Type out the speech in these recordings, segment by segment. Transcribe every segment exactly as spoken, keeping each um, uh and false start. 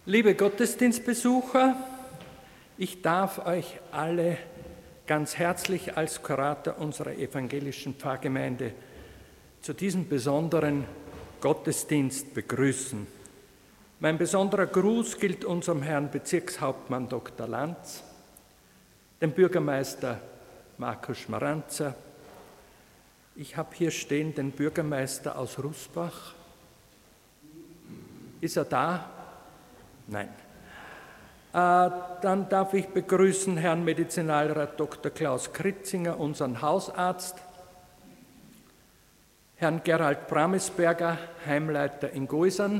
Liebe Gottesdienstbesucher, ich darf euch alle ganz herzlich als Kurator unserer evangelischen Pfarrgemeinde zu diesem besonderen Gottesdienst begrüßen. Mein besonderer Gruß gilt unserem Herrn Bezirkshauptmann Doktor Lanz, dem Bürgermeister Markus Schmaranzer. Ich habe hier stehen den Bürgermeister aus Rusbach. Ist er da? Nein. Äh, dann darf ich begrüßen Herrn Medizinalrat Doktor Klaus Kritzinger, unseren Hausarzt, Herrn Gerald Bramesberger, Heimleiter in Goisern.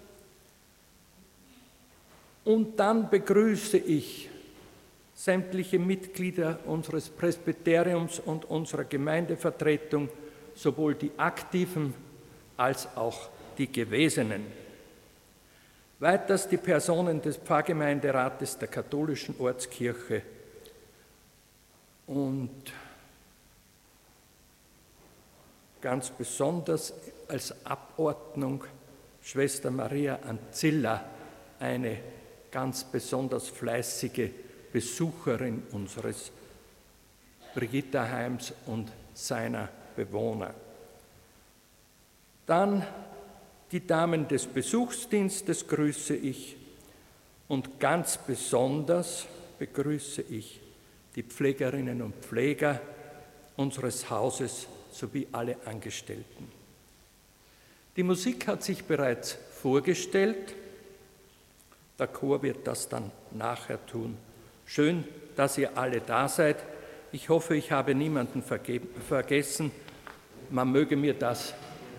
Und dann begrüße ich sämtliche Mitglieder unseres Presbyteriums und unserer Gemeindevertretung, sowohl die Aktiven als auch die Gewesenen. Weiters die Personen des Pfarrgemeinderates der katholischen Ortskirche und ganz besonders als Abordnung Schwester Maria Ancilla, eine ganz besonders fleißige Besucherin unseres Brigitta-Heims und seiner Bewohner. Dann die Damen des Besuchsdienstes grüße ich und ganz besonders begrüße ich die Pflegerinnen und Pfleger unseres Hauses sowie alle Angestellten. Die Musik hat sich bereits vorgestellt, der Chor wird das dann nachher tun. Schön, dass ihr alle da seid. Ich hoffe, ich habe niemanden vergessen. Man möge mir das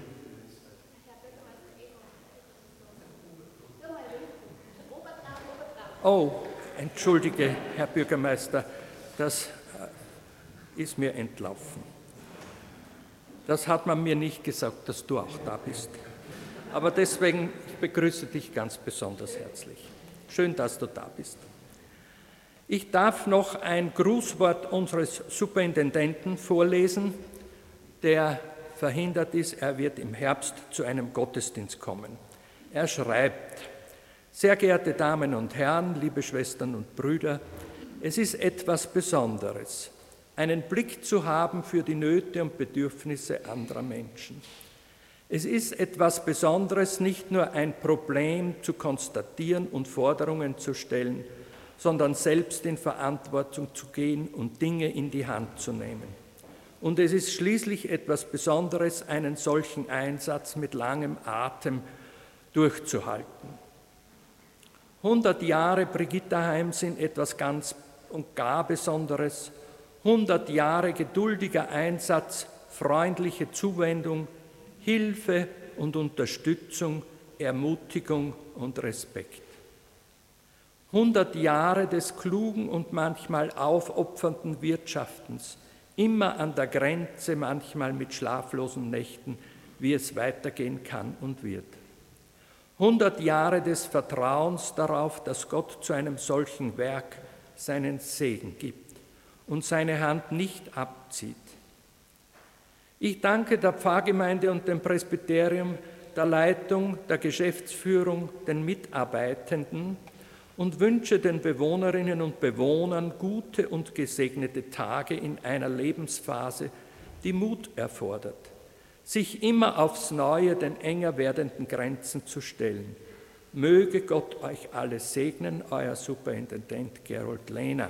Oh, entschuldige, Herr Bürgermeister, das ist mir entlaufen. Das hat man mir nicht gesagt, dass du auch da bist. Aber deswegen, ich begrüße dich ganz besonders herzlich. Schön, dass du da bist. Ich darf noch ein Grußwort unseres Superintendenten vorlesen, der verhindert ist, er wird im Herbst zu einem Gottesdienst kommen. Er schreibt: Sehr geehrte Damen und Herren, liebe Schwestern und Brüder, es ist etwas Besonderes, einen Blick zu haben für die Nöte und Bedürfnisse anderer Menschen. Es ist etwas Besonderes, nicht nur ein Problem zu konstatieren und Forderungen zu stellen, sondern selbst in Verantwortung zu gehen und Dinge in die Hand zu nehmen. Und es ist schließlich etwas Besonderes, einen solchen Einsatz mit langem Atem durchzuhalten. hundert Jahre Brigitta-Heim sind etwas ganz und gar Besonderes. hundert Jahre geduldiger Einsatz, freundliche Zuwendung, Hilfe und Unterstützung, Ermutigung und Respekt. hundert Jahre des klugen und manchmal aufopfernden Wirtschaftens, immer an der Grenze, manchmal mit schlaflosen Nächten, wie es weitergehen kann und wird. hundert Jahre des Vertrauens darauf, dass Gott zu einem solchen Werk seinen Segen gibt und seine Hand nicht abzieht. Ich danke der Pfarrgemeinde und dem Presbyterium, der Leitung, der Geschäftsführung, den Mitarbeitenden und wünsche den Bewohnerinnen und Bewohnern gute und gesegnete Tage in einer Lebensphase, die Mut erfordert, sich immer aufs Neue den enger werdenden Grenzen zu stellen. Möge Gott euch alle segnen, euer Superintendent Gerold Lehner.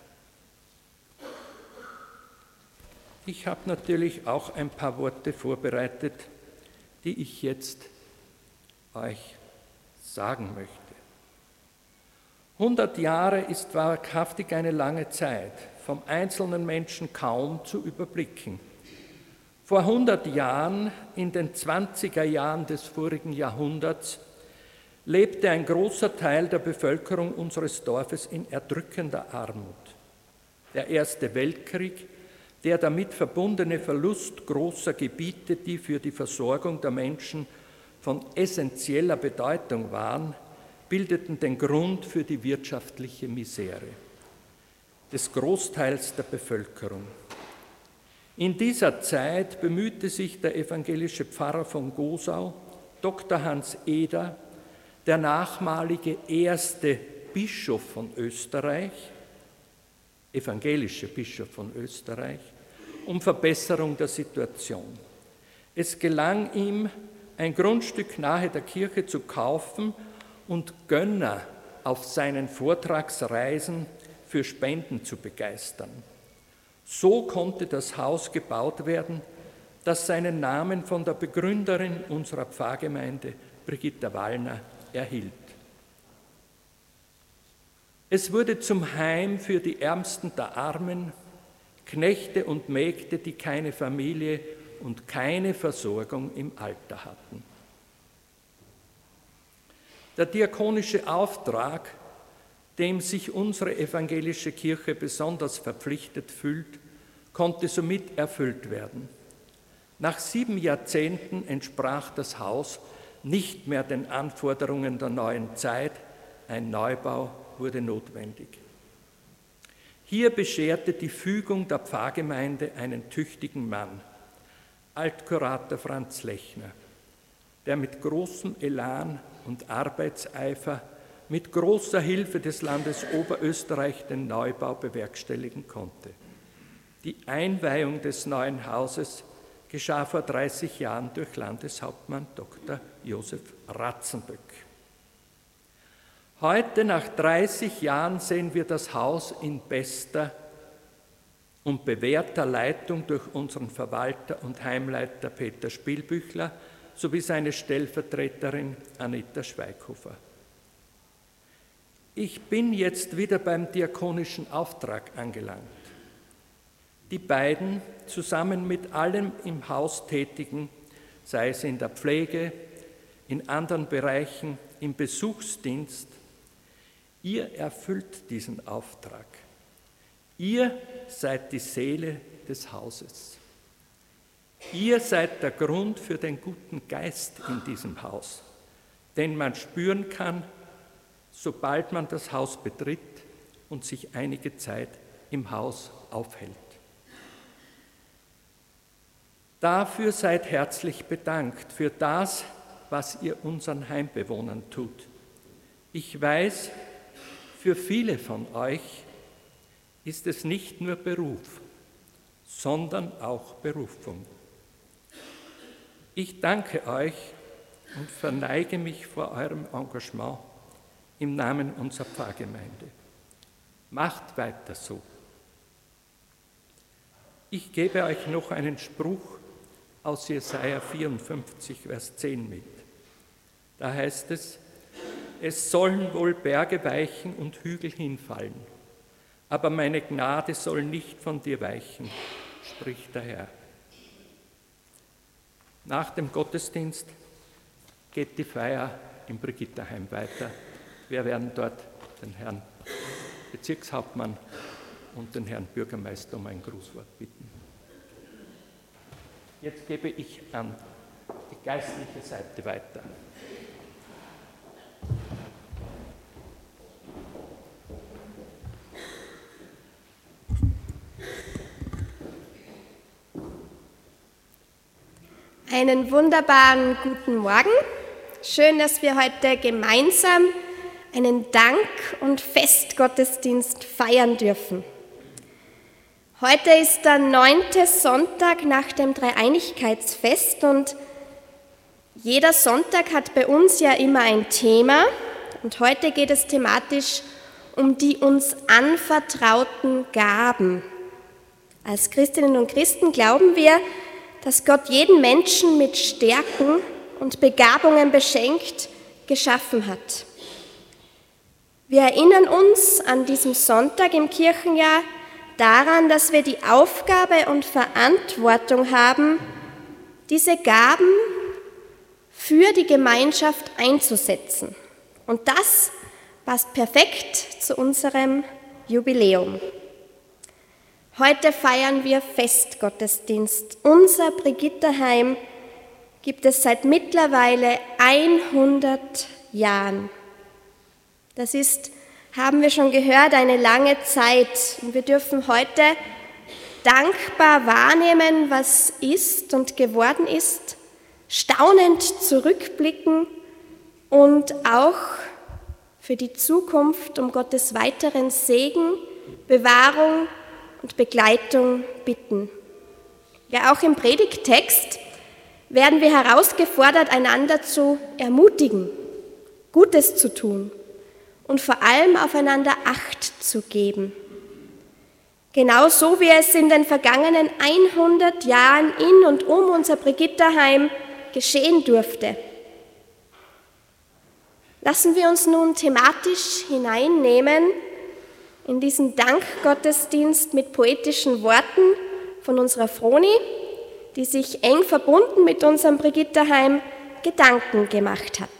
Ich habe natürlich auch ein paar Worte vorbereitet, die ich jetzt euch sagen möchte. hundert Jahre ist wahrhaftig eine lange Zeit, vom einzelnen Menschen kaum zu überblicken. Vor hundert Jahren, in den zwanziger Jahren des vorigen Jahrhunderts, lebte ein großer Teil der Bevölkerung unseres Dorfes in erdrückender Armut. Der Erste Weltkrieg, der damit verbundene Verlust großer Gebiete, die für die Versorgung der Menschen von essentieller Bedeutung waren, bildeten den Grund für die wirtschaftliche Misere des Großteils der Bevölkerung. In dieser Zeit bemühte sich der evangelische Pfarrer von Gosau, Doktor Hans Eder, der nachmalige erste Bischof von Österreich, evangelische Bischof von Österreich, um Verbesserung der Situation. Es gelang ihm, ein Grundstück nahe der Kirche zu kaufen und Gönner auf seinen Vortragsreisen für Spenden zu begeistern. So konnte das Haus gebaut werden, das seinen Namen von der Begründerin unserer Pfarrgemeinde, Brigitta Wallner, erhielt. Es wurde zum Heim für die Ärmsten der Armen, Knechte und Mägde, die keine Familie und keine Versorgung im Alter hatten. Der diakonische Auftrag, dem sich unsere evangelische Kirche besonders verpflichtet fühlt, konnte somit erfüllt werden. Nach sieben Jahrzehnten entsprach das Haus nicht mehr den Anforderungen der neuen Zeit, ein Neubau wurde notwendig. Hier bescherte die Fügung der Pfarrgemeinde einen tüchtigen Mann, Altkurator Franz Lechner, der mit großem Elan und Arbeitseifer mit großer Hilfe des Landes Oberösterreich den Neubau bewerkstelligen konnte. Die Einweihung des neuen Hauses geschah vor dreißig Jahren durch Landeshauptmann Doktor Josef Ratzenböck. Heute, nach dreißig Jahren, sehen wir das Haus in bester und bewährter Leitung durch unseren Verwalter und Heimleiter Peter Spielbüchler sowie seine Stellvertreterin Anita Schweighofer. Ich bin jetzt wieder beim diakonischen Auftrag angelangt. Die beiden, zusammen mit allen im Haus Tätigen, sei es in der Pflege, in anderen Bereichen, im Besuchsdienst, ihr erfüllt diesen Auftrag. Ihr seid die Seele des Hauses. Ihr seid der Grund für den guten Geist in diesem Haus, den man spüren kann, sobald man das Haus betritt und sich einige Zeit im Haus aufhält. Dafür seid herzlich bedankt, für das, was ihr unseren Heimbewohnern tut. Ich weiß, für viele von euch ist es nicht nur Beruf, sondern auch Berufung. Ich danke euch und verneige mich vor eurem Engagement im Namen unserer Pfarrgemeinde. Macht weiter so. Ich gebe euch noch einen Spruch aus Jesaja vierundfünfzig, Vers zehn mit. Da heißt es: Es sollen wohl Berge weichen und Hügel hinfallen, aber meine Gnade soll nicht von dir weichen, spricht der Herr. Nach dem Gottesdienst geht die Feier im Brigitterheim weiter. Wir werden dort den Herrn Bezirkshauptmann und den Herrn Bürgermeister um ein Grußwort bitten. Jetzt gebe ich an die geistliche Seite weiter. Einen wunderbaren guten Morgen. Schön, dass wir heute gemeinsam einen Dank- und Festgottesdienst feiern dürfen. Heute ist der neunte Sonntag nach dem Dreieinigkeitsfest und jeder Sonntag hat bei uns ja immer ein Thema und heute geht es thematisch um die uns anvertrauten Gaben. Als Christinnen und Christen glauben wir, dass Gott jeden Menschen mit Stärken und Begabungen beschenkt, geschaffen hat. Wir erinnern uns an diesem Sonntag im Kirchenjahr daran, dass wir die Aufgabe und Verantwortung haben, diese Gaben für die Gemeinschaft einzusetzen. Und das passt perfekt zu unserem Jubiläum. Heute feiern wir Festgottesdienst. Unser Brigitterheim gibt es seit mittlerweile hundert Jahren. Das ist, haben wir schon gehört, eine lange Zeit. Und wir dürfen heute dankbar wahrnehmen, was ist und geworden ist, staunend zurückblicken und auch für die Zukunft um Gottes weiteren Segen, Bewahrung und Begleitung bitten. Ja, auch im Predigttext werden wir herausgefordert, einander zu ermutigen, Gutes zu tun und vor allem aufeinander Acht zu geben. Genauso wie es in den vergangenen hundert Jahren in und um unser Brigitterheim geschehen durfte. Lassen wir uns nun thematisch hineinnehmen in diesen Dankgottesdienst mit poetischen Worten von unserer Froni, die sich eng verbunden mit unserem Brigitterheim Gedanken gemacht hat.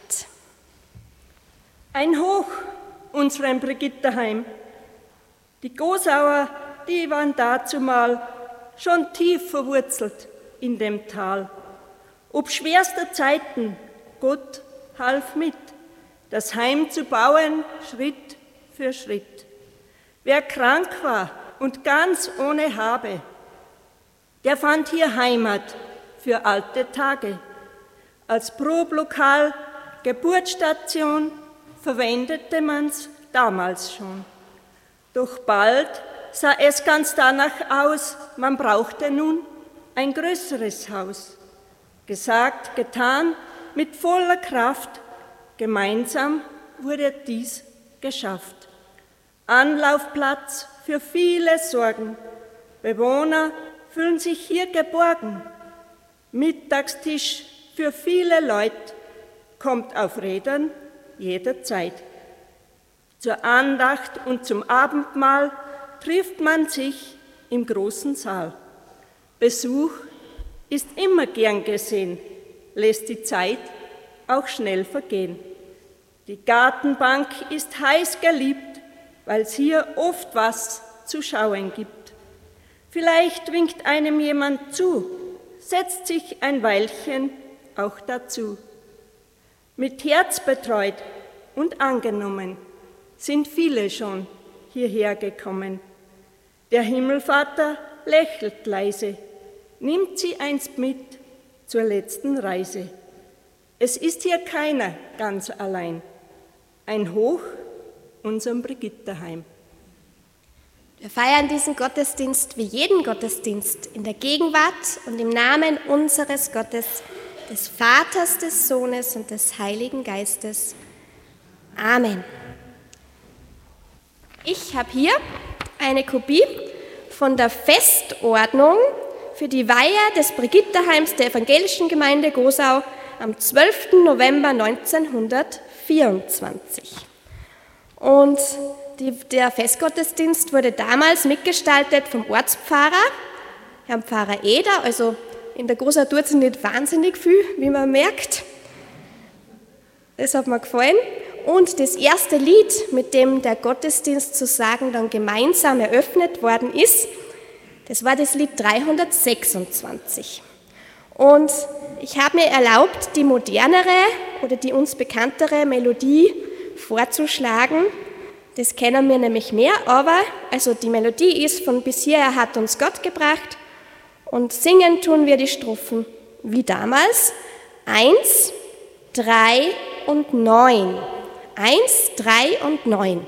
Ein Hoch unserem Brigitterheim. Die Gosauer, die waren dazumal schon tief verwurzelt in dem Tal. Ob schwerster Zeiten, Gott half mit, das Heim zu bauen, Schritt für Schritt. Wer krank war und ganz ohne Habe, der fand hier Heimat für alte Tage. Als Problokal, Geburtsstation verwendete man's damals schon. Doch bald sah es ganz danach aus, man brauchte nun ein größeres Haus. Gesagt, getan, mit voller Kraft, gemeinsam wurde dies geschafft. Anlaufplatz für viele Sorgen, Bewohner fühlen sich hier geborgen. Mittagstisch für viele Leute, kommt auf Rädern jederzeit. Zur Andacht und zum Abendmahl trifft man sich im großen Saal. Besuch ist immer gern gesehen, lässt die Zeit auch schnell vergehen. Die Gartenbank ist heiß geliebt, weil es hier oft was zu schauen gibt. Vielleicht winkt einem jemand zu, setzt sich ein Weilchen auch dazu. Mit Herz betreut und angenommen sind viele schon hierher gekommen. Der Himmelvater lächelt leise, nimmt sie einst mit zur letzten Reise. Es ist hier keiner ganz allein, ein Hoch unserem Brigitterheim. Wir feiern diesen Gottesdienst wie jeden Gottesdienst in der Gegenwart und im Namen unseres Gottes, des Vaters, des Sohnes und des Heiligen Geistes. Amen. Ich habe hier eine Kopie von der Festordnung für die Weihe des Brigitterheims der Evangelischen Gemeinde Gosau am zwölften November neunzehnhundertvierundzwanzig. Und die, der Festgottesdienst wurde damals mitgestaltet vom Ortspfarrer, Herrn Pfarrer Eder, also in der Gosau tut es nicht wahnsinnig viel, wie man merkt. Das hat mir gefallen. Und das erste Lied, mit dem der Gottesdienst sozusagen dann gemeinsam eröffnet worden ist, das war das Lied dreihundertsechsundzwanzig. Und ich habe mir erlaubt, die modernere oder die uns bekanntere Melodie vorzuschlagen. Das kennen wir nämlich mehr, aber also die Melodie ist von Bis hierher hat uns Gott gebracht und singen tun wir die Strophen wie damals. Eins, drei und neun. Eins, drei und neun.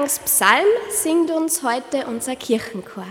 Eingangspsalm singt uns heute unser Kirchenchor.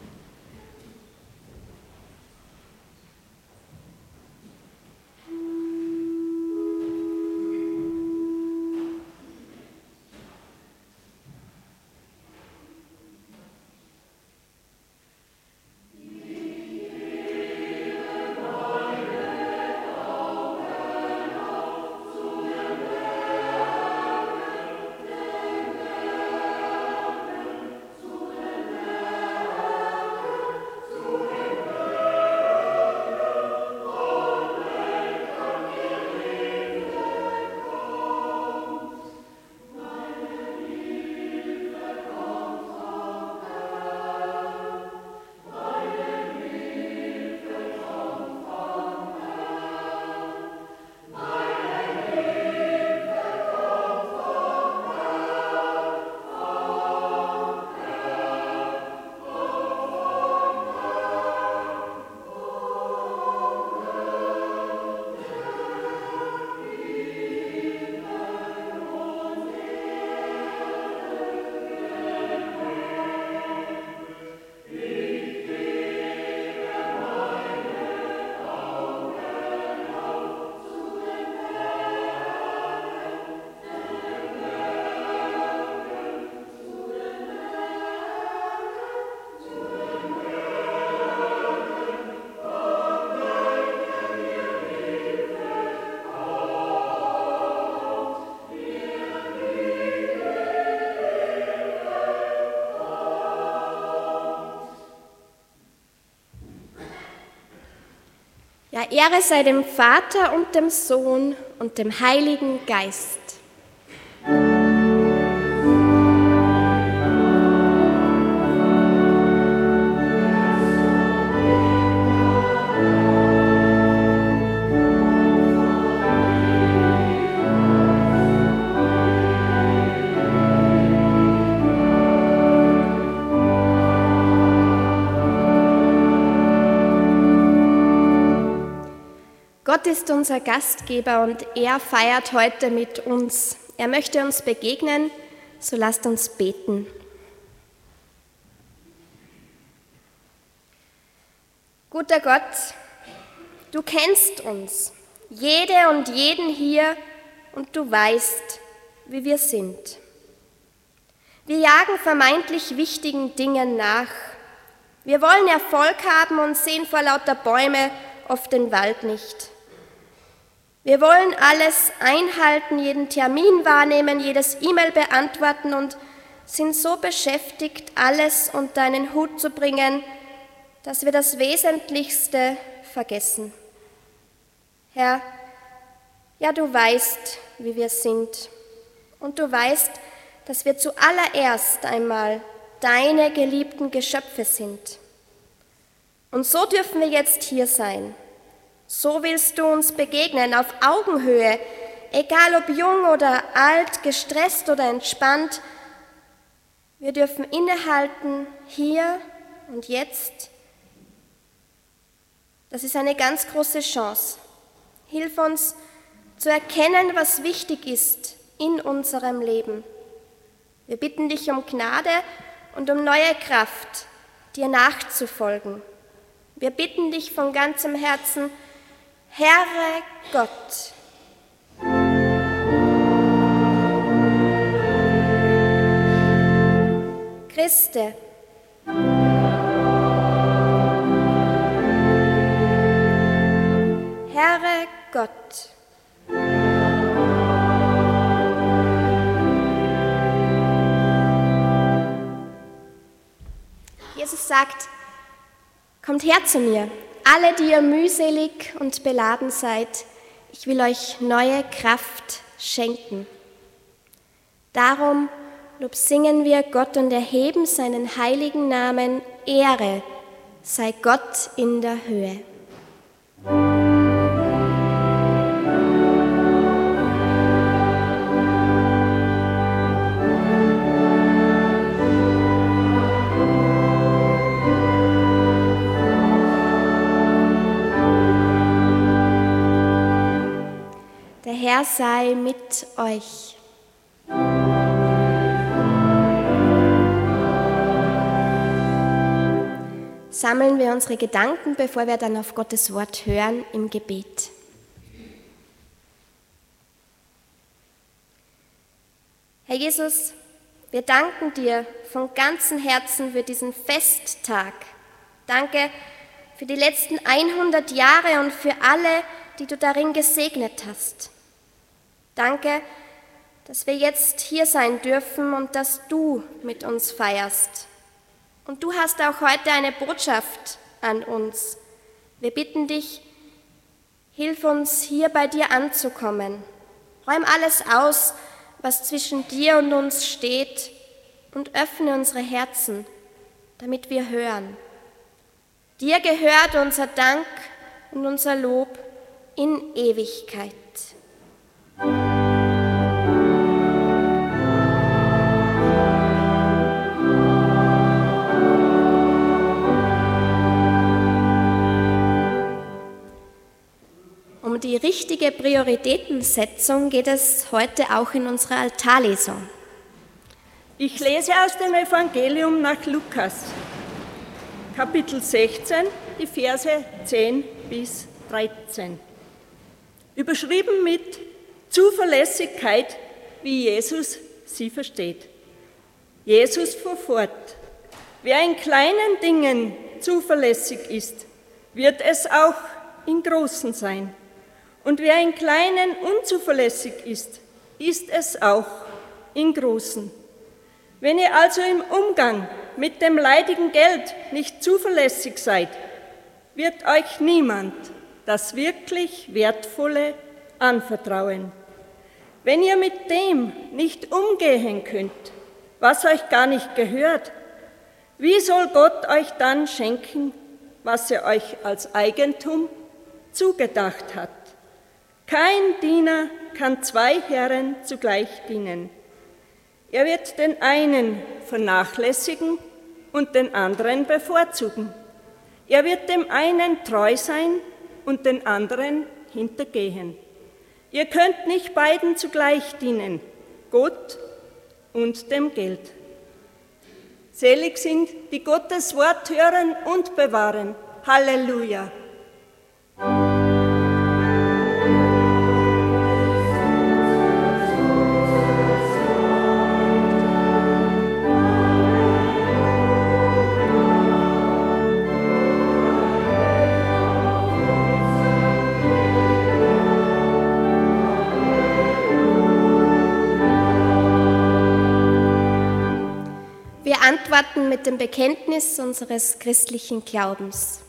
Ja, Ehre sei dem Vater und dem Sohn und dem Heiligen Geist. Gott ist unser Gastgeber und er feiert heute mit uns. Er möchte uns begegnen, so lasst uns beten. Guter Gott, du kennst uns, jede und jeden hier, und du weißt, wie wir sind. Wir jagen vermeintlich wichtigen Dingen nach. Wir wollen Erfolg haben und sehen vor lauter Bäume oft den Wald nicht. Wir wollen alles einhalten, jeden Termin wahrnehmen, jedes E-Mail beantworten und sind so beschäftigt, alles unter einen Hut zu bringen, dass wir das Wesentlichste vergessen. Herr, ja, du weißt, wie wir sind, und du weißt, dass wir zuallererst einmal deine geliebten Geschöpfe sind. Und so dürfen wir jetzt hier sein. So willst du uns begegnen, auf Augenhöhe, egal ob jung oder alt, gestresst oder entspannt. Wir dürfen innehalten, hier und jetzt. Das ist eine ganz große Chance. Hilf uns zu erkennen, was wichtig ist in unserem Leben. Wir bitten dich um Gnade und um neue Kraft, dir nachzufolgen. Wir bitten dich von ganzem Herzen, Herre Gott. Christe. Herre Gott. Jesus sagt, kommt her zu mir, alle, die ihr mühselig und beladen seid, ich will euch neue Kraft schenken. Darum lobsingen wir Gott und erheben seinen heiligen Namen. Ehre sei Gott in der Höhe. Der Herr sei mit euch. sammeln wir unsere Gedanken, bevor wir dann auf Gottes Wort hören, im Gebet. Herr Jesus, wir danken dir von ganzem Herzen für diesen Festtag. Danke für die letzten hundert Jahre und für alle, die du darin gesegnet hast. Danke, dass wir jetzt hier sein dürfen und dass du mit uns feierst. Und du hast auch heute eine Botschaft an uns. Wir bitten dich, hilf uns, hier bei dir anzukommen. Räum alles aus, was zwischen dir und uns steht, und öffne unsere Herzen, damit wir hören. Dir gehört unser Dank und unser Lob in Ewigkeit. Um die richtige Prioritätensetzung geht es heute auch in unserer Altarlesung. Ich lese aus dem Evangelium nach Lukas, Kapitel sechzehn, die Verse zehn bis dreizehn. Überschrieben mit Zuverlässigkeit, wie Jesus sie versteht. Jesus fuhr fort: Wer in kleinen Dingen zuverlässig ist, wird es auch in großen sein. Und wer in kleinen unzuverlässig ist, ist es auch in großen. Wenn ihr also im Umgang mit dem leidigen Geld nicht zuverlässig seid, wird euch niemand das wirklich Wertvolle anvertrauen. Wenn ihr mit dem nicht umgehen könnt, was euch gar nicht gehört, wie soll Gott euch dann schenken, was er euch als Eigentum zugedacht hat? Kein Diener kann zwei Herren zugleich dienen. Er wird den einen vernachlässigen und den anderen bevorzugen. Er wird dem einen treu sein und den anderen hintergehen. Ihr könnt nicht beiden zugleich dienen, Gott und dem Geld. Selig sind, die Gottes Wort hören und bewahren. Halleluja! Wir antworten mit dem Bekenntnis unseres christlichen Glaubens.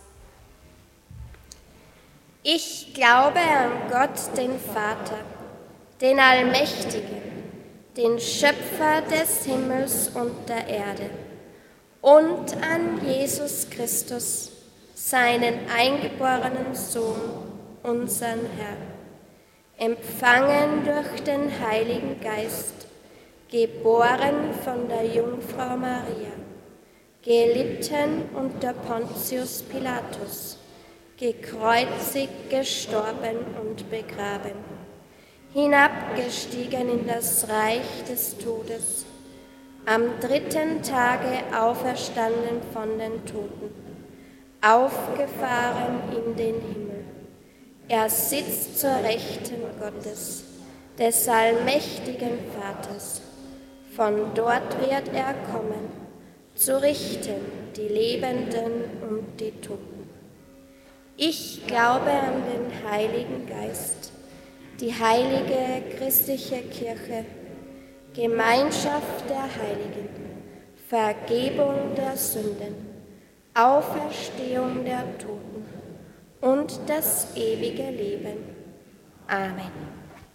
Ich glaube an Gott, den Vater, den Allmächtigen, den Schöpfer des Himmels und der Erde, und an Jesus Christus, seinen eingeborenen Sohn, unseren Herrn, empfangen durch den Heiligen Geist, geboren von der Jungfrau Maria, gelitten unter Pontius Pilatus, gekreuzigt, gestorben und begraben, hinabgestiegen in das Reich des Todes, am dritten Tage auferstanden von den Toten, aufgefahren in den Himmel. Er sitzt zur Rechten Gottes, des allmächtigen Vaters. Von dort wird er kommen, zu richten die Lebenden und die Toten. Ich glaube an den Heiligen Geist, die heilige christliche Kirche, Gemeinschaft der Heiligen, Vergebung der Sünden, Auferstehung der Toten und das ewige Leben. Amen.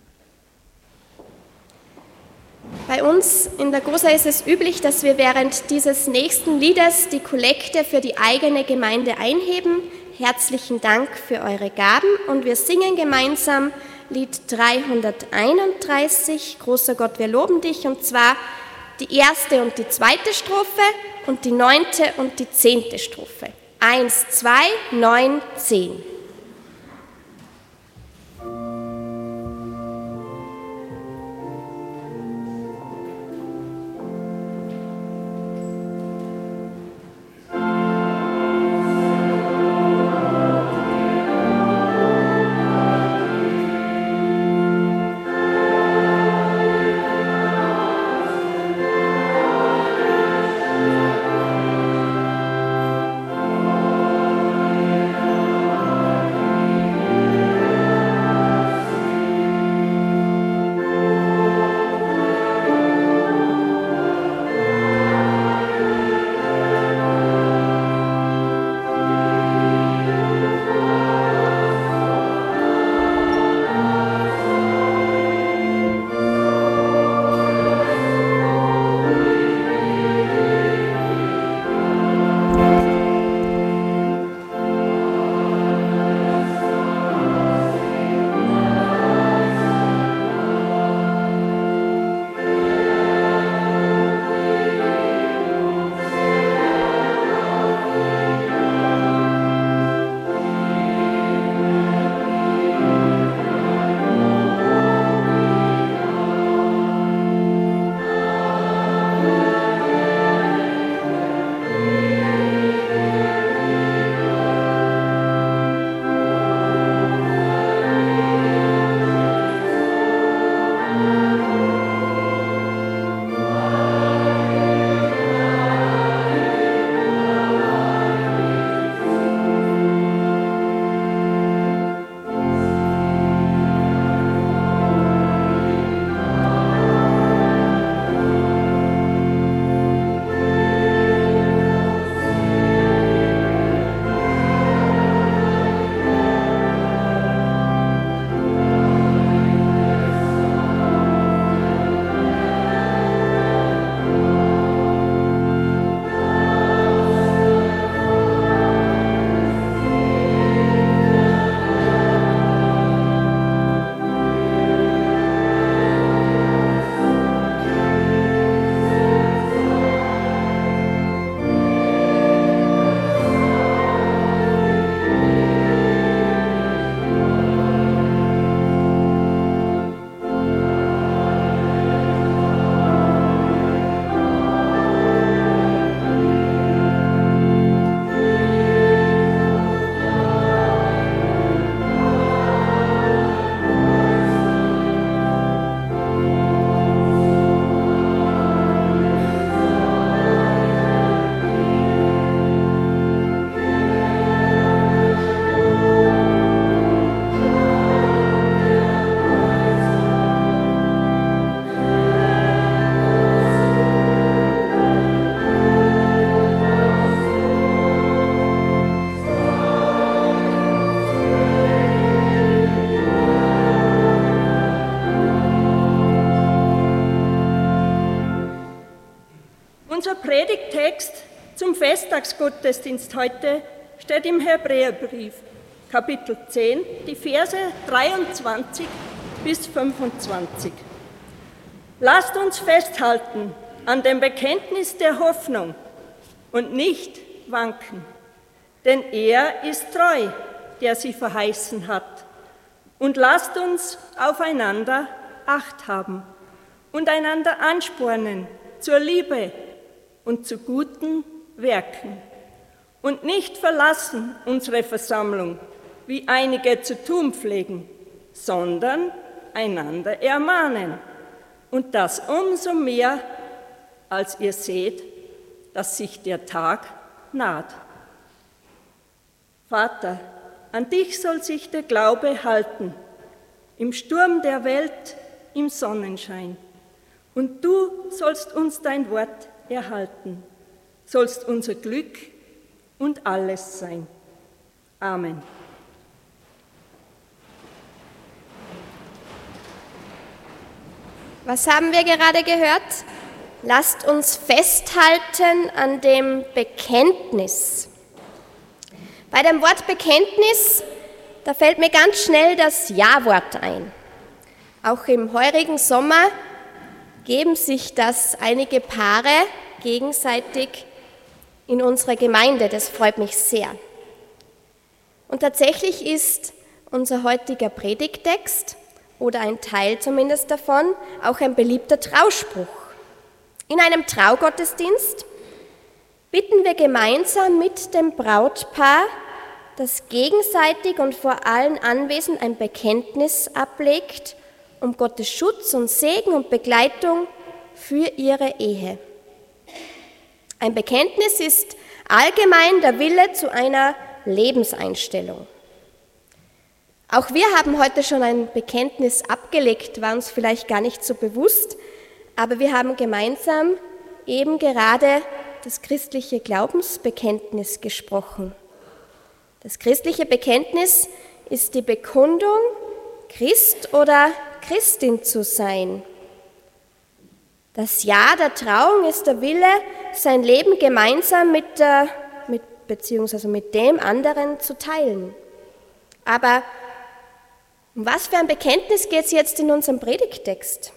Bei uns in der Großa ist es üblich, dass wir während dieses nächsten Liedes die Kollekte für die eigene Gemeinde einheben. Herzlichen Dank für eure Gaben und wir singen gemeinsam Lied dreihunderteinunddreißig, Großer Gott, wir loben dich, und zwar die erste und die zweite Strophe und die neunte und die zehnte Strophe. Eins, zwei, neun, zehn. zum Festtagsgottesdienst heute steht im Hebräerbrief, Kapitel zehn, die Verse dreiundzwanzig bis fünfundzwanzig. Lasst uns festhalten an dem Bekenntnis der Hoffnung und nicht wanken, denn er ist treu, der sie verheißen hat. Und lasst uns aufeinander Acht haben und einander anspornen zur Liebe und zu guten Werken. Und nicht verlassen unsere Versammlung, wie einige zu tun pflegen, sondern einander ermahnen. Und das umso mehr, als ihr seht, dass sich der Tag naht. Vater, an dich soll sich der Glaube halten, im Sturm der Welt, im Sonnenschein. Und du sollst uns dein Wort erhalten, sollst unser Glück und alles sein. Amen. Was haben wir gerade gehört? Lasst uns festhalten an dem Bekenntnis. Bei dem Wort Bekenntnis, da fällt mir ganz schnell das Ja-Wort ein. Auch im heurigen Sommer geben sich das einige Paare gegenseitig in unserer Gemeinde. Das freut mich sehr. Und tatsächlich ist unser heutiger Predigttext, oder ein Teil zumindest davon, auch ein beliebter Trauspruch. In einem Traugottesdienst bitten wir gemeinsam mit dem Brautpaar, das gegenseitig und vor allen Anwesend ein Bekenntnis ablegt, um Gottes Schutz und Segen und Begleitung für ihre Ehe. Ein Bekenntnis ist allgemein der Wille zu einer Lebenseinstellung. Auch wir haben heute schon ein Bekenntnis abgelegt, war uns vielleicht gar nicht so bewusst, aber wir haben gemeinsam eben gerade das christliche Glaubensbekenntnis gesprochen. Das christliche Bekenntnis ist die Bekundung, Christ oder Christin zu sein. Das Ja der Trauung ist der Wille, sein Leben gemeinsam mit, der, mit beziehungsweise mit dem anderen zu teilen. Aber um was für ein Bekenntnis geht es jetzt in unserem Predigttext?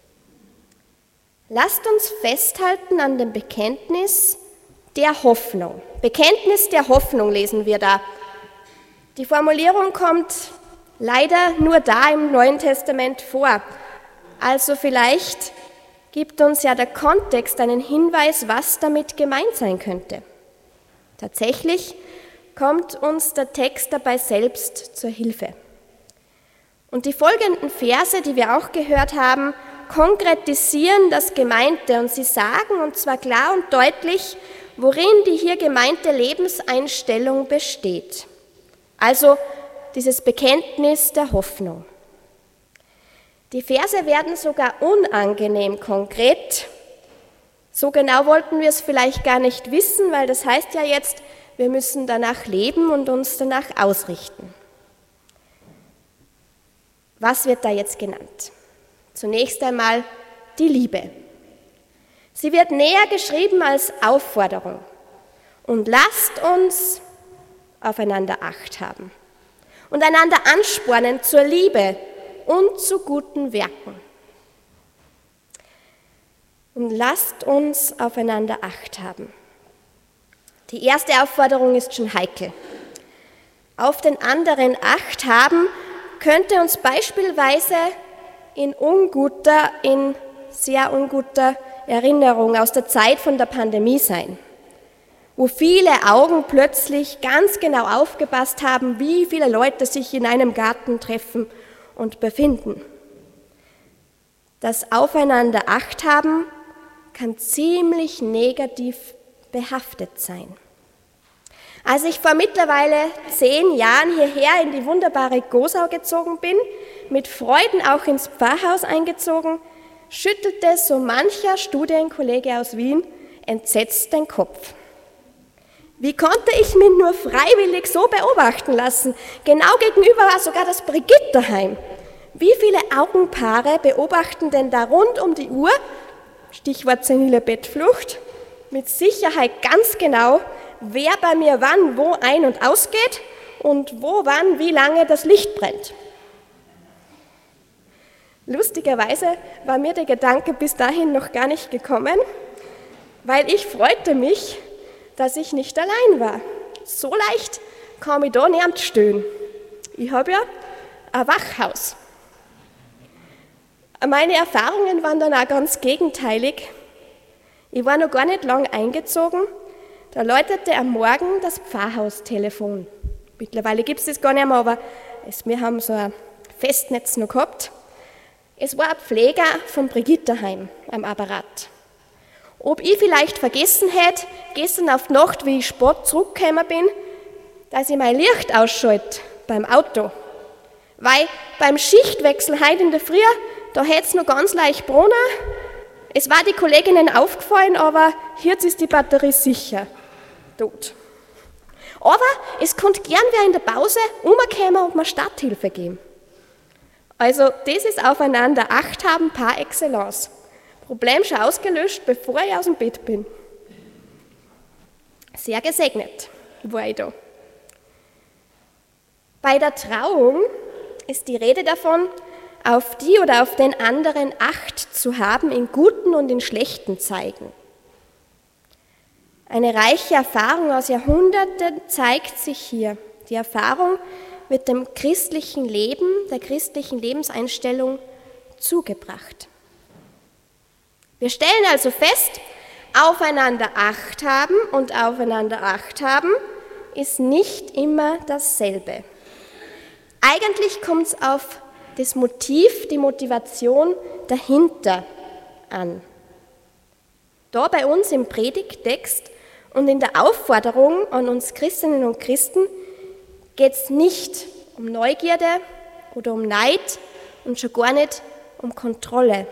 Lasst uns festhalten an dem Bekenntnis der Hoffnung. Bekenntnis der Hoffnung lesen wir da. Die Formulierung kommt leider nur da im Neuen Testament vor. Also vielleicht gibt uns ja der Kontext einen Hinweis, was damit gemeint sein könnte. Tatsächlich kommt uns der Text dabei selbst zur Hilfe. Und die folgenden Verse, die wir auch gehört haben, konkretisieren das Gemeinte und sie sagen, und zwar klar und deutlich, worin die hier gemeinte Lebenseinstellung besteht. Also dieses Bekenntnis der Hoffnung. Die Verse werden sogar unangenehm konkret. So genau wollten wir es vielleicht gar nicht wissen, weil das heißt ja jetzt, wir müssen danach leben und uns danach ausrichten. Was wird da jetzt genannt? Zunächst einmal die Liebe. Sie wird näher geschrieben als Aufforderung. Und lasst uns aufeinander Acht haben und einander anspornen zur Liebe und zu guten Werken. Und lasst uns aufeinander Acht haben. Die erste Aufforderung ist schon heikel. Auf den anderen Acht haben könnte uns beispielsweise in unguter, in sehr unguter Erinnerung aus der Zeit von der Pandemie sein, wo viele Augen plötzlich ganz genau aufgepasst haben, wie viele Leute sich in einem Garten treffen und befinden. Das Aufeinander Acht haben kann ziemlich negativ behaftet sein. Als ich vor mittlerweile zehn Jahren hierher in die wunderbare Gosau gezogen bin, mit Freuden auch ins Pfarrhaus eingezogen, schüttelte so mancher Studienkollege aus Wien entsetzt den Kopf. Wie konnte ich mich nur freiwillig so beobachten lassen? Genau gegenüber war sogar das Brigitterheim. Wie viele Augenpaare beobachten denn da rund um die Uhr, Stichwort senile Bettflucht, mit Sicherheit ganz genau, wer bei mir wann wo ein- und ausgeht und wo wann wie lange das Licht brennt. Lustigerweise war mir der Gedanke bis dahin noch gar nicht gekommen, weil ich freute mich, dass ich nicht allein war. So leicht kann ich da nicht stöhnen. Ich habe ja ein Wachhaus. Meine Erfahrungen waren dann auch ganz gegenteilig. Ich war noch gar nicht lang eingezogen, da läutete am Morgen das Pfarrhaustelefon. Mittlerweile gibt es das gar nicht mehr, aber es, wir haben so ein Festnetz noch gehabt. Es war ein Pfleger vom Brigitterheim am Apparat. Ob ich vielleicht vergessen hätte, gestern auf die Nacht, wie ich spät zurückgekommen bin, dass ich mein Licht ausschalte beim Auto. Weil beim Schichtwechsel heute in der Früh, da hätte es noch ganz leicht gebrannt. Es war die Kolleginnen aufgefallen, aber jetzt ist die Batterie sicher tot. Aber es konnte gern wer in der Pause umkommen und mir Starthilfe geben. Also das ist aufeinander Acht haben par excellence. Problem schon ausgelöscht, bevor ich aus dem Bett bin. Sehr gesegnet war ich da. Bei der Trauung ist die Rede davon, auf die oder auf den anderen Acht zu haben in guten und in schlechten Zeiten. Eine reiche Erfahrung aus Jahrhunderten zeigt sich hier. Die Erfahrung wird dem christlichen Leben, der christlichen Lebenseinstellung zugebracht. Wir stellen also fest, aufeinander Acht haben und aufeinander Acht haben ist nicht immer dasselbe. Eigentlich kommt es auf das Motiv, die Motivation dahinter an. Da bei uns im Predigttext und in der Aufforderung an uns Christinnen und Christen geht es nicht um Neugierde oder um Neid und schon gar nicht um Kontrolle.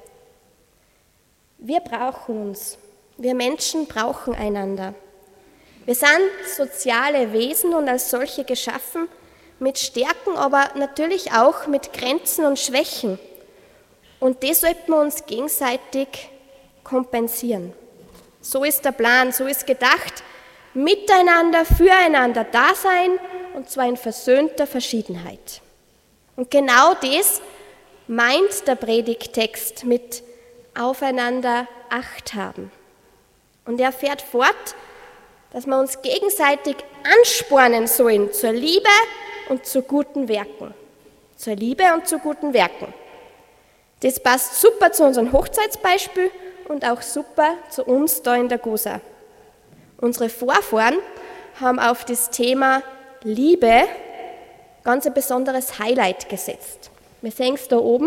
Wir brauchen uns. Wir Menschen brauchen einander. Wir sind soziale Wesen und als solche geschaffen, mit Stärken, aber natürlich auch mit Grenzen und Schwächen. Und das sollten wir uns gegenseitig kompensieren. So ist der Plan, so ist gedacht, miteinander, füreinander da sein, und zwar in versöhnter Verschiedenheit. Und genau das meint der Predigttext mit aufeinander Acht haben. Und er fährt fort, dass wir uns gegenseitig anspornen sollen zur Liebe und zu guten Werken. Zur Liebe und zu guten Werken. Das passt super zu unserem Hochzeitsbeispiel und auch super zu uns da in der Gosa. Unsere Vorfahren haben auf das Thema Liebe ganz ein besonderes Highlight gesetzt. Wir sehen es da oben,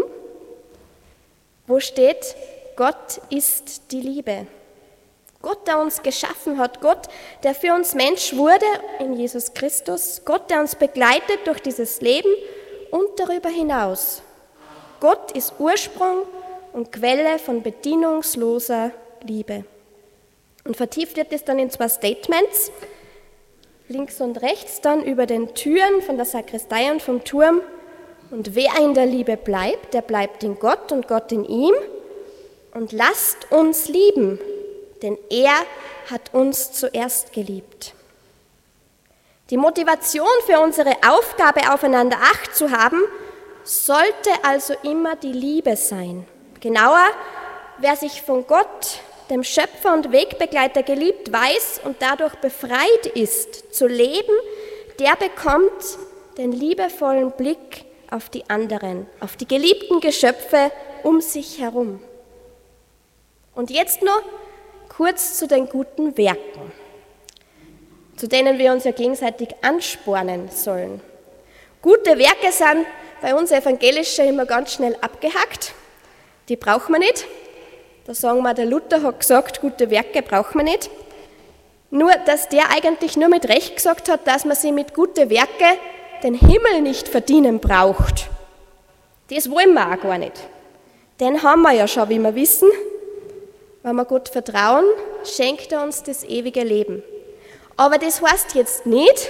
wo steht, Gott ist die Liebe. Gott, der uns geschaffen hat, Gott, der für uns Mensch wurde in Jesus Christus, Gott, der uns begleitet durch dieses Leben und darüber hinaus. Gott ist Ursprung und Quelle von bedingungsloser Liebe. Und vertieft wird es dann in zwei Statements, links und rechts dann über den Türen von der Sakristei und vom Turm. Und wer in der Liebe bleibt, der bleibt in Gott und Gott in ihm. Und lasst uns lieben, denn er hat uns zuerst geliebt. Die Motivation für unsere Aufgabe, aufeinander Acht zu haben, sollte also immer die Liebe sein. Genauer, wer sich von Gott, dem Schöpfer und Wegbegleiter geliebt weiß und dadurch befreit ist, zu leben, der bekommt den liebevollen Blick auf die anderen, auf die geliebten Geschöpfe um sich herum. Und jetzt noch kurz zu den guten Werken, zu denen wir uns ja gegenseitig anspornen sollen. Gute Werke sind bei uns Evangelischen immer ganz schnell abgehackt. Die brauchen wir nicht. Da sagen wir, der Luther hat gesagt, gute Werke brauchen wir nicht. Nur, dass der eigentlich nur mit Recht gesagt hat, dass man sie mit guten Werke den Himmel nicht verdienen braucht. Das wollen wir auch gar nicht. Den haben wir ja schon, wie wir wissen. Wenn wir Gott vertrauen, schenkt er uns das ewige Leben. Aber das heißt jetzt nicht,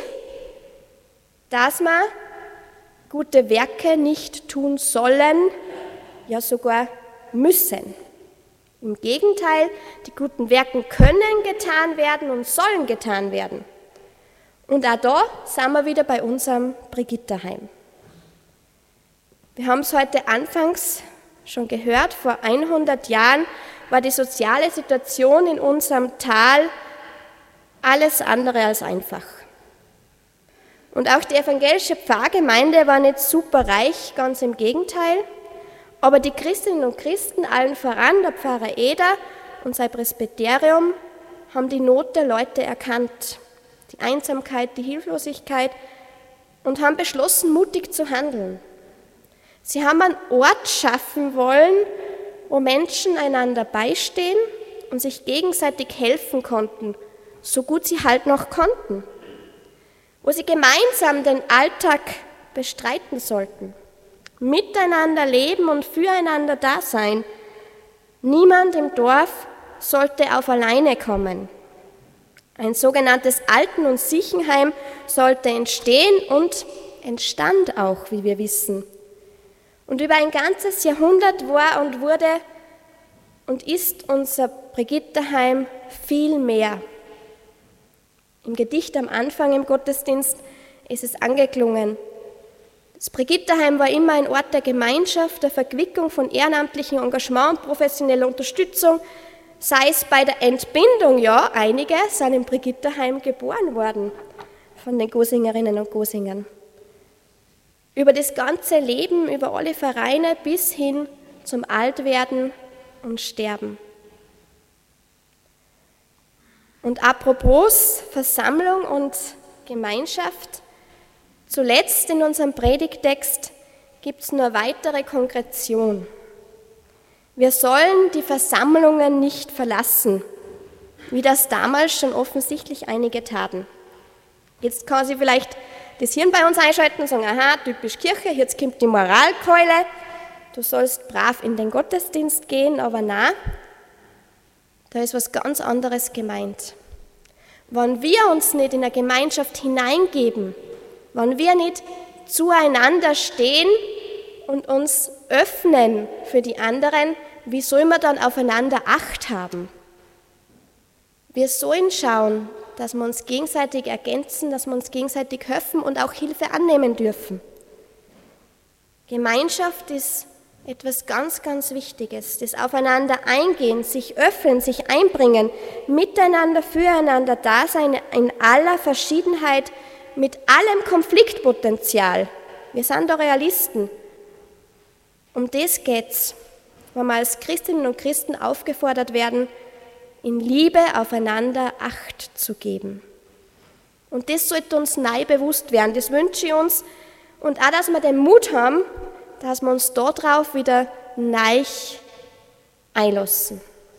dass wir gute Werke nicht tun sollen, ja sogar müssen. Im Gegenteil, die guten Werke können getan werden und sollen getan werden. Und auch da sind wir wieder bei unserem Brigitterheim. Wir haben es heute anfangs schon gehört, vor hundert Jahren war die soziale Situation in unserem Tal alles andere als einfach. Und auch die evangelische Pfarrgemeinde war nicht super reich, ganz im Gegenteil. Aber die Christinnen und Christen, allen voran der Pfarrer Eder und sein Presbyterium, haben die Not der Leute erkannt, die Einsamkeit, die Hilflosigkeit und haben beschlossen, mutig zu handeln. Sie haben einen Ort schaffen wollen, wo Menschen einander beistehen und sich gegenseitig helfen konnten, so gut sie halt noch konnten. Wo sie gemeinsam den Alltag bestreiten sollten, miteinander leben und füreinander da sein. Niemand im Dorf sollte auf alleine kommen. Ein sogenanntes Alten- und Siechenheim sollte entstehen und entstand auch, wie wir wissen. Und über ein ganzes Jahrhundert war und wurde und ist unser Brigitterheim viel mehr. Im Gedicht am Anfang im Gottesdienst ist es angeklungen. Das Brigitterheim war immer ein Ort der Gemeinschaft, der Verquickung von ehrenamtlichem Engagement und professioneller Unterstützung, sei es bei der Entbindung, ja, einige sind im Brigitterheim geboren worden von den Gosingerinnen und Gosingern. Über das ganze Leben, über alle Vereine bis hin zum Altwerden und Sterben. Und apropos Versammlung und Gemeinschaft, zuletzt in unserem Predigtext gibt es nur weitere Konkretion. Wir sollen die Versammlungen nicht verlassen, wie das damals schon offensichtlich einige taten. Jetzt kann sie vielleicht das Hirn bei uns einschalten und sagen, aha, typisch Kirche, jetzt kommt die Moralkeule, du sollst brav in den Gottesdienst gehen, aber na, da ist was ganz anderes gemeint. Wenn wir uns nicht in eine Gemeinschaft hineingeben, wenn wir nicht zueinander stehen und uns öffnen für die anderen, wie soll man dann aufeinander Acht haben? Wir sollen schauen, dass wir uns gegenseitig ergänzen, dass wir uns gegenseitig helfen und auch Hilfe annehmen dürfen. Gemeinschaft ist etwas ganz, ganz Wichtiges. Das Aufeinander eingehen, sich öffnen, sich einbringen, miteinander, füreinander da sein, in aller Verschiedenheit, mit allem Konfliktpotenzial. Wir sind da Realisten. Um das geht's, wenn wir als Christinnen und Christen aufgefordert werden, in Liebe aufeinander Acht zu geben. Und das sollte uns neu bewusst werden. Das wünsche ich uns. Und auch, dass wir den Mut haben, dass wir uns darauf wieder neu einlassen.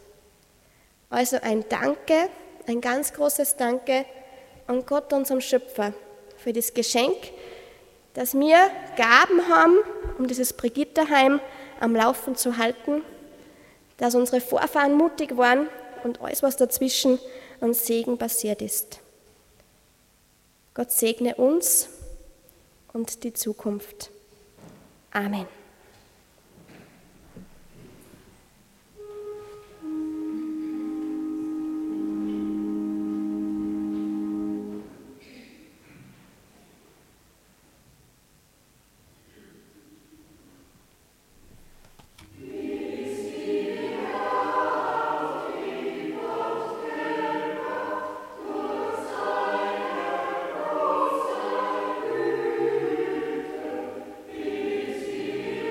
Also ein Danke, ein ganz großes Danke an Gott, unserem Schöpfer, für das Geschenk, dass wir Gaben haben, um dieses Brigitterheim am Laufen zu halten, dass unsere Vorfahren mutig waren und alles, was dazwischen an Segen passiert ist. Gott segne uns und die Zukunft. Amen. Thank you.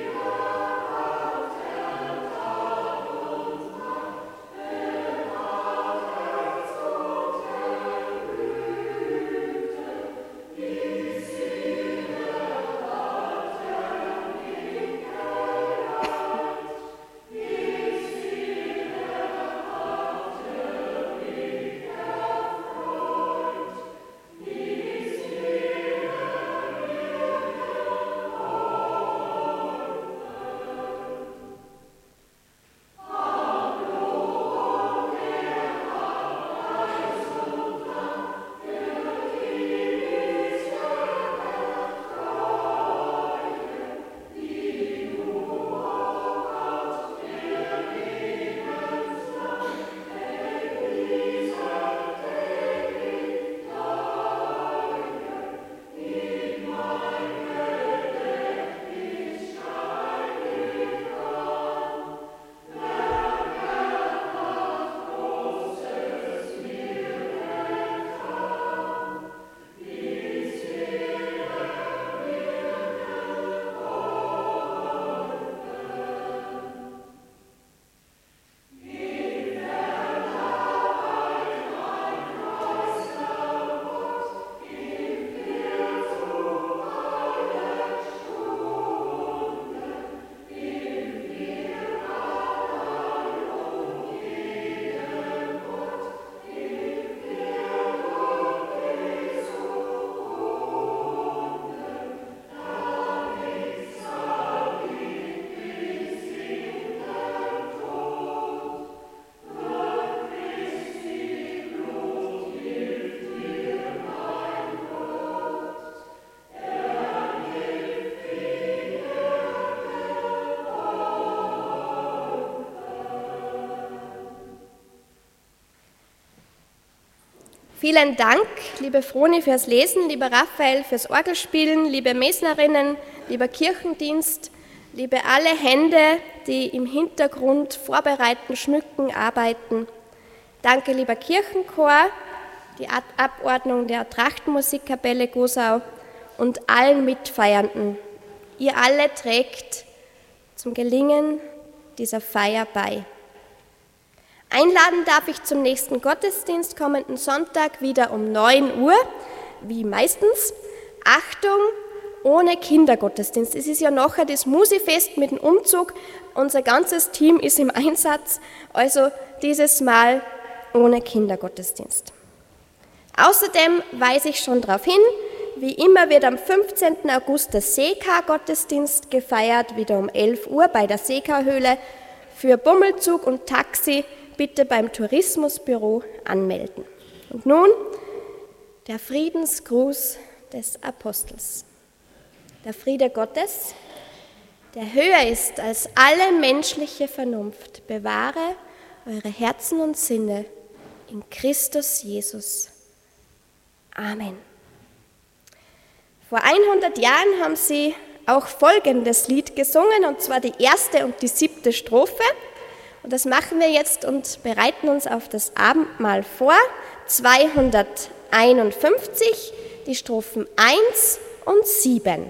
Vielen Dank, liebe Froni, fürs Lesen, lieber Raphael fürs Orgelspielen, liebe Mesnerinnen, lieber Kirchendienst, liebe alle Hände, die im Hintergrund vorbereiten, schmücken, arbeiten. Danke, lieber Kirchenchor, die Abordnung der Trachtenmusikkapelle Gosau und allen Mitfeiernden. Ihr alle trägt zum Gelingen dieser Feier bei. Einladen darf ich zum nächsten Gottesdienst kommenden Sonntag wieder um neun Uhr, wie meistens. Achtung, ohne Kindergottesdienst. Es ist ja nachher das Musifest mit dem Umzug. Unser ganzes Team ist im Einsatz, also dieses Mal ohne Kindergottesdienst. Außerdem weise ich schon darauf hin, wie immer wird am fünfzehnten August der Seekar-Gottesdienst gefeiert, wieder um elf Uhr bei der Seekar-Höhle. Für Bummelzug und Taxi bitte beim Tourismusbüro anmelden. Und nun der Friedensgruß des Apostels. Der Friede Gottes, der höher ist als alle menschliche Vernunft, bewahre eure Herzen und Sinne in Christus Jesus. Amen. Vor hundert Jahren haben sie auch folgendes Lied gesungen, und zwar die erste und die siebte Strophe. Und das machen wir jetzt und bereiten uns auf das Abendmahl vor. zweihunderteinundfünfzig, die Strophen eins und sieben.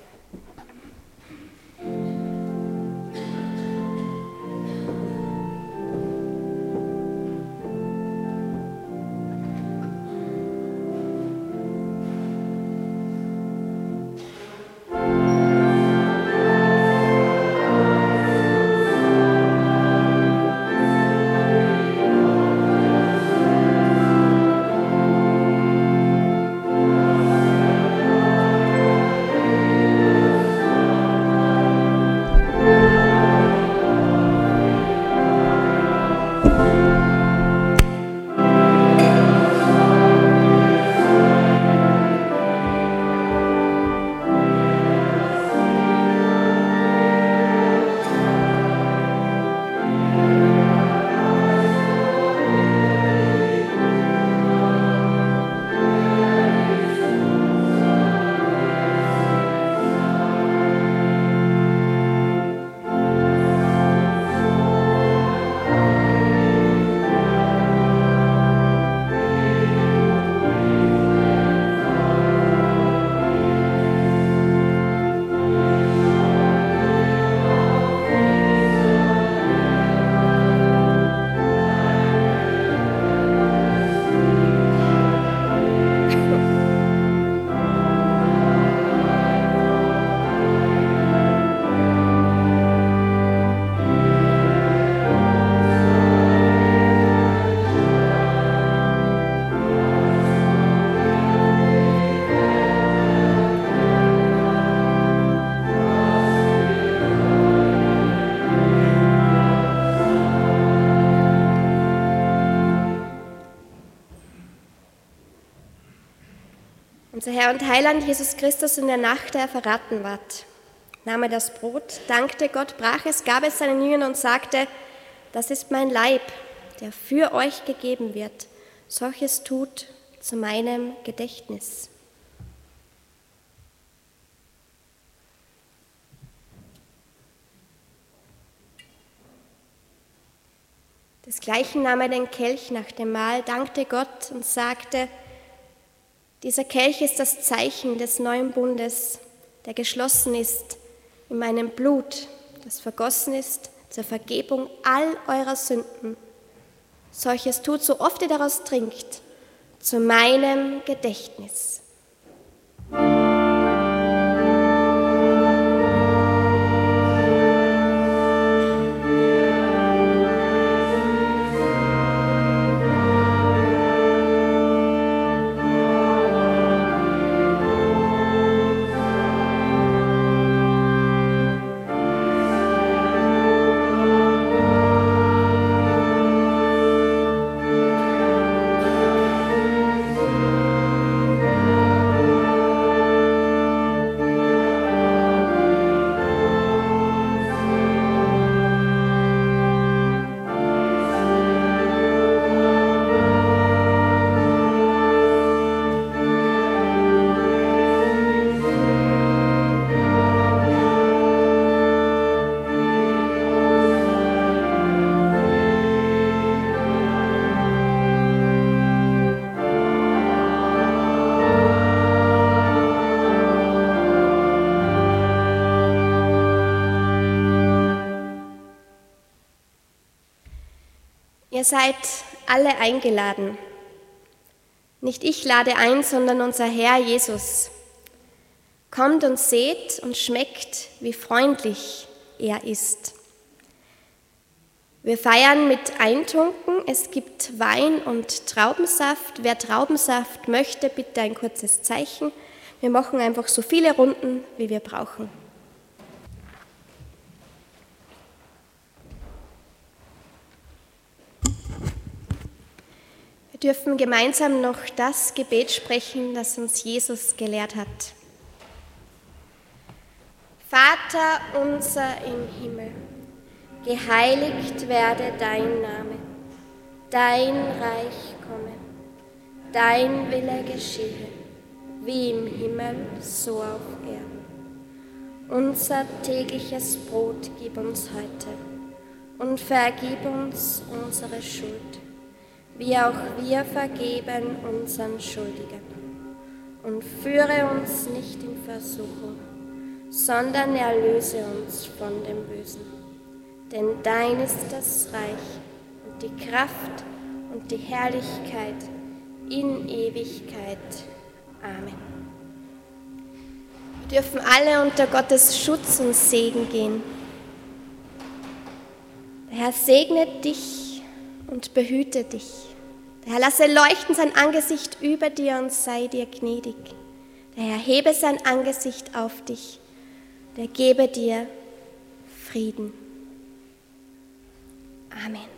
Unser Herr und Heiland Jesus Christus in der Nacht, da er verraten ward, nahm er das Brot, dankte Gott, brach es, gab es seinen Jüngern und sagte, das ist mein Leib, der für euch gegeben wird. Solches tut zu meinem Gedächtnis. Desgleichen nahm er den Kelch nach dem Mahl, dankte Gott und sagte, dieser Kelch ist das Zeichen des neuen Bundes, der geschlossen ist in meinem Blut, das vergossen ist zur Vergebung all eurer Sünden. Solches tut, so oft ihr daraus trinkt, zu meinem Gedächtnis. Ihr seid alle eingeladen. Nicht ich lade ein, sondern unser Herr Jesus. Kommt und seht und schmeckt, wie freundlich er ist. Wir feiern mit Eintunken. Es gibt Wein und Traubensaft. Wer Traubensaft möchte, bitte ein kurzes Zeichen. Wir machen einfach so viele Runden, wie wir brauchen. Wir dürfen gemeinsam noch das Gebet sprechen, das uns Jesus gelehrt hat. Vater unser im Himmel, geheiligt werde dein Name, dein Reich komme, dein Wille geschehe, wie im Himmel, so auf Erden. Unser tägliches Brot gib uns heute und vergib uns unsere Schuld, wie auch wir vergeben unseren Schuldigen. Und führe uns nicht in Versuchung, sondern erlöse uns von dem Bösen. Denn dein ist das Reich und die Kraft und die Herrlichkeit in Ewigkeit. Amen. Wir dürfen alle unter Gottes Schutz und Segen gehen. Der Herr segne dich und behüte dich. Der Herr lasse leuchten sein Angesicht über dir und sei dir gnädig. Der Herr hebe sein Angesicht auf dich. Der gebe dir Frieden. Amen.